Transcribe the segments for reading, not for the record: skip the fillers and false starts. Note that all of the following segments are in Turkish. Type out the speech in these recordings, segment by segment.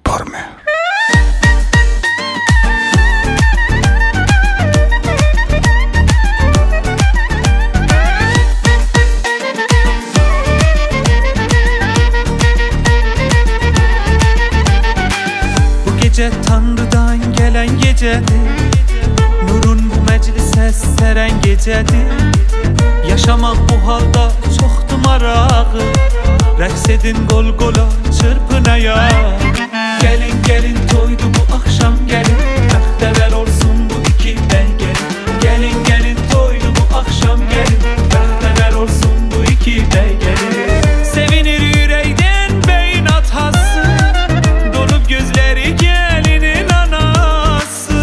Dormi. Bu gece Tanrı'dan gelen gecedir, nurun bu meclise seren gecedir. Yaşamak bu halda çoktu marağı, rəqs edin qol qola çırpın ayağa. Gelin gelin toydu bu akşam gelin, bəxtəvər olsun bu iki bəy gelin. Gelin gelin toydu bu akşam gelin, bəxtəvər olsun bu iki bəy gelin. Sevinir yüreğden beyin atası, dolup gözleri gelinin anası.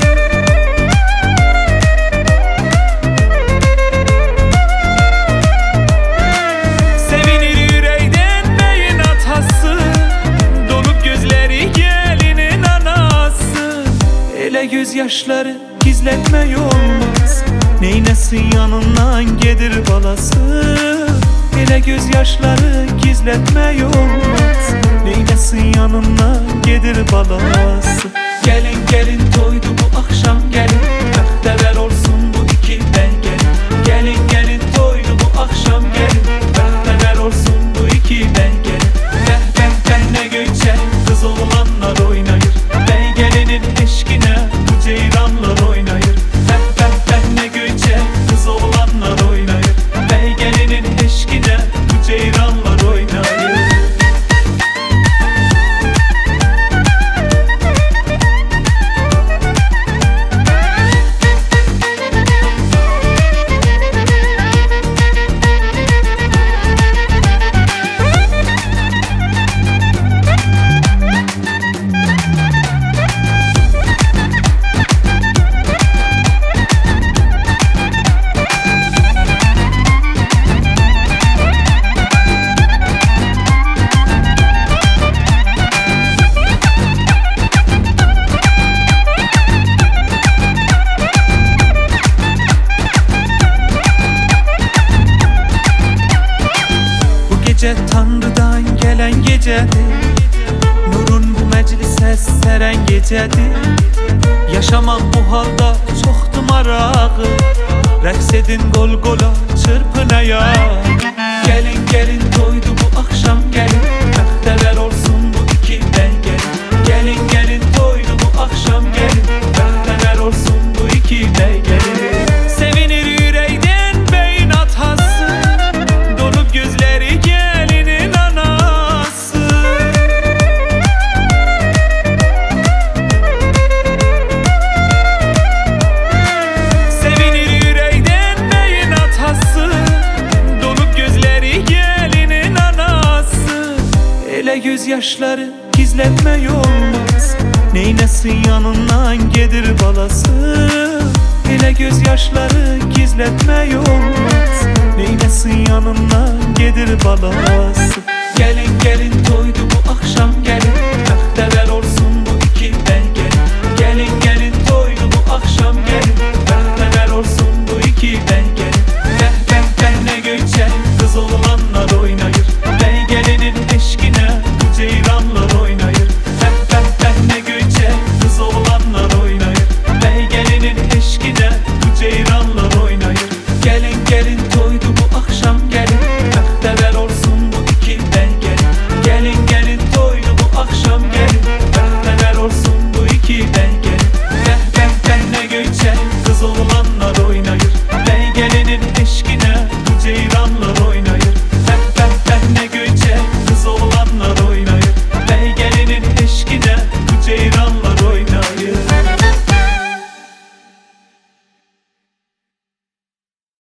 Sevinir yüreğden beyin atası, dolup gözleri gelinin anası. Ele gözyaşları gizletme olmaz, neynesin yanından gelir balası. Ele gözyaşları gizletme olmaz, neynesin yanından gelir balası. Gelin gelin toydu bu akşam gelin, bəxtəvər olsun bu iki bəy gelin. Gelin gelin toydu bu akşam gelin, bəxtəvər olsun bu iki bəy gelin. Bəh bəh bəh ne göyçək kız oğlanlar oynayır, bəy gelinin eşkine bu ceyranlar oynayır. Bəh bəh bəh ne göyçək kız oğlanlar oynayır, bəy gelinin eşkine bu ceyranlar oynayır. Gece Tanrı'dan gelen gecedir, nurun bu meclise seren gecedir. Yaşamak bu halda çoktu marağı, rəqs edin qol qola çırpın ayağa. Gelin gelin toydu bu akşam gelin, bəxtəvər olsun bu iki bəy gelin. Gelin gelin toydu bu akşam gelin, bəxtəvər olsun bu iki bəy gelin. Sevinir yüreğden beyin atası, dolup gözleri gelinin anası. Sevinir yüreğden beyin atası, dolup gözleri gelinin anası. Ele gözyaşları gizletme olmaz, neynesin yanından gelir balası. Ele gözyaşları gizletme olmaz, neynesin yanından gelir balası. Gelin gelin toydu bu akşam